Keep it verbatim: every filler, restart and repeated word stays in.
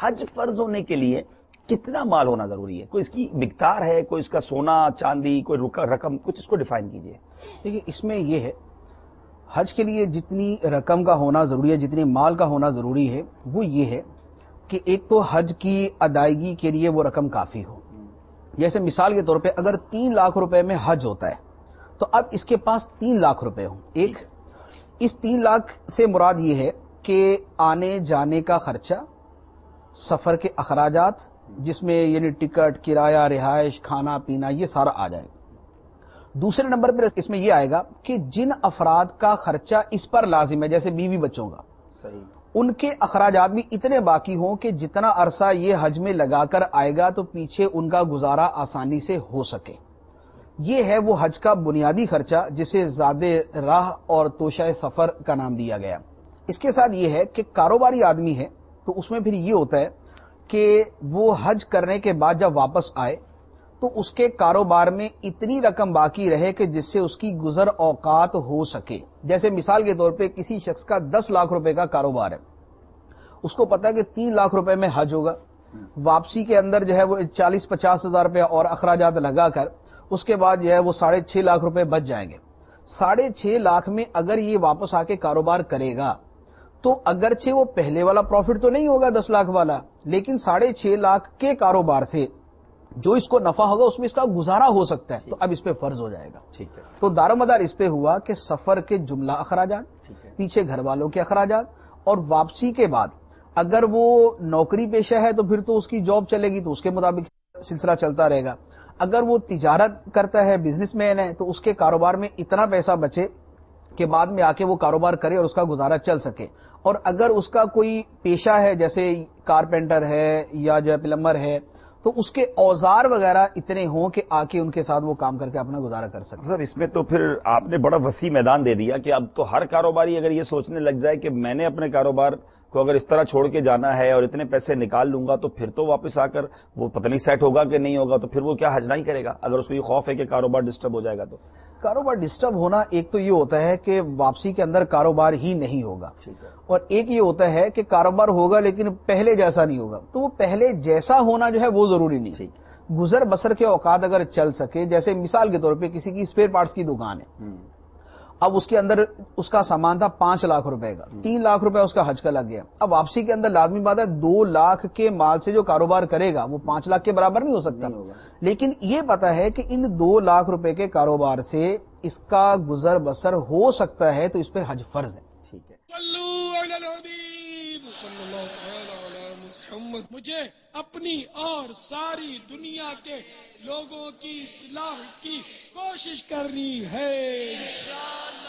حج فرض ہونے کے لیے کتنا مال ہونا ضروری ہے؟ کوئی اس کی مقدار ہے، کوئی اس کا سونا چاندی، کوئی رقم، کچھ اس کو ڈیفائن کیجئے۔ دیکھیے اس میں یہ ہے، حج کے لیے جتنی رقم کا ہونا ضروری ہے، جتنی مال کا ہونا ضروری ہے، وہ یہ ہے کہ ایک تو حج کی ادائیگی کے لیے وہ رقم کافی ہو۔ جیسے مثال کے طور پہ اگر تین لاکھ روپے میں حج ہوتا ہے تو اب اس کے پاس تین لاکھ روپے ہوں۔ ایک اس تین لاکھ سے مراد یہ ہے کہ آنے جانے کا خرچہ، سفر کے اخراجات جس میں یعنی ٹکٹ، کرایہ، رہائش، کھانا پینا، یہ سارا آ جائے۔ دوسرے نمبر پر اس میں یہ آئے گا کہ جن افراد کا خرچہ اس پر لازم ہے، جیسے بیوی بچوں کا، صحیح، ان کے اخراجات بھی اتنے باقی ہوں کہ جتنا عرصہ یہ حج میں لگا کر آئے گا تو پیچھے ان کا گزارا آسانی سے ہو سکے۔ یہ ہے وہ حج کا بنیادی خرچہ جسے زاد راہ اور توشہ سفر کا نام دیا گیا۔ اس کے ساتھ یہ ہے کہ کاروباری آدمی ہے تو اس میں پھر یہ ہوتا ہے کہ وہ حج کرنے کے بعد جب واپس آئے تو اس کے کاروبار میں اتنی رقم باقی رہے کہ جس سے اس کی گزر اوقات ہو سکے۔ جیسے مثال کے طور پہ کسی شخص کا دس لاکھ روپے کا کاروبار ہے، اس کو پتا ہے کہ تین لاکھ روپے میں حج ہوگا، واپسی کے اندر جو ہے وہ چالیس پچاس ہزار روپے اور اخراجات لگا کر اس کے بعد جو ہے وہ ساڑھے چھ لاکھ روپے بچ جائیں گے۔ ساڑھے چھ لاکھ میں اگر یہ واپس آ کے کاروبار کرے گا تو اگرچہ وہ پہلے والا پروفٹ تو نہیں ہوگا دس لاکھ والا، لیکن ساڑھے چھ لاکھ کے کاروبار سے جو اس کو نفع ہوگا اس میں اس کا گزارا ہو سکتا ہے، تو اب اس پہ فرض ہو جائے گا۔ ٹھیک ہے، تو دار و مدار اس پہ ہوا کہ سفر کے جملہ اخراجات، پیچھے گھر والوں کے اخراجات، اور واپسی کے بعد اگر وہ نوکری پیشہ ہے تو پھر تو اس کی جاب چلے گی تو اس کے مطابق سلسلہ چلتا رہے گا۔ اگر وہ تجارت کرتا ہے، بزنس مین ہے، تو اس کے کاروبار میں اتنا پیسہ بچے کہ بعد میں آ کے وہ کاروبار کرے اور اس کا گزارا چل سکے۔ اور اگر اس کا کوئی پیشہ ہے جیسے کارپینٹر ہے یا جو ہے پلمبر ہے تو اس کے اوزار وغیرہ اتنے ہوں کہ آ کے ان کے ساتھ وہ کام کر کے اپنا گزارا کر سکے۔ صاحب اس میں تو پھر آپ نے بڑا وسیع میدان دے دیا کہ اب تو ہر کاروباری اگر یہ سوچنے لگ جائے کہ میں نے اپنے کاروبار کو اگر اس طرح چھوڑ کے جانا ہے اور اتنے پیسے نکال لوں گا تو پھر تو واپس آ کر وہ پتہ نہیں سیٹ ہوگا کہ نہیں ہوگا، تو پھر وہ کیا حج نہیں کرے گا اگر اس کو یہ خوف ہے کہ کاروبار ڈسٹرب ہو جائے گا تو؟ کاروبار ڈسٹرب ہونا ایک تو یہ ہوتا ہے کہ واپسی کے اندر کاروبار ہی نہیں ہوگا، اور ایک یہ ہوتا ہے کہ کاروبار ہوگا لیکن پہلے جیسا نہیں ہوگا۔ تو وہ پہلے جیسا ہونا جو ہے وہ ضروری نہیں، گزر بسر کے اوقات اگر چل سکے، جیسے مثال کے طور پہ کسی کی اسپیئر پارٹس کی دکان ہے، اب اس کے اندر اس کا سامان تھا پانچ لاکھ روپے کا، تین لاکھ روپے اس کا حج کا لگ گیا۔ اب واپسی کے اندر لازمی بات ہے دو لاکھ کے مال سے جو کاروبار کرے گا وہ پانچ لاکھ کے برابر نہیں ہو سکتا، لیکن یہ پتا ہے کہ ان دو لاکھ روپے کے کاروبار سے اس کا گزر بسر ہو سکتا ہے تو اس پہ حج فرض ہے۔ ٹھیک ہے، مجھے اپنی اور ساری دنیا کے لوگوں کی اصلاح کی کوشش کرنی ہے انشاءاللہ۔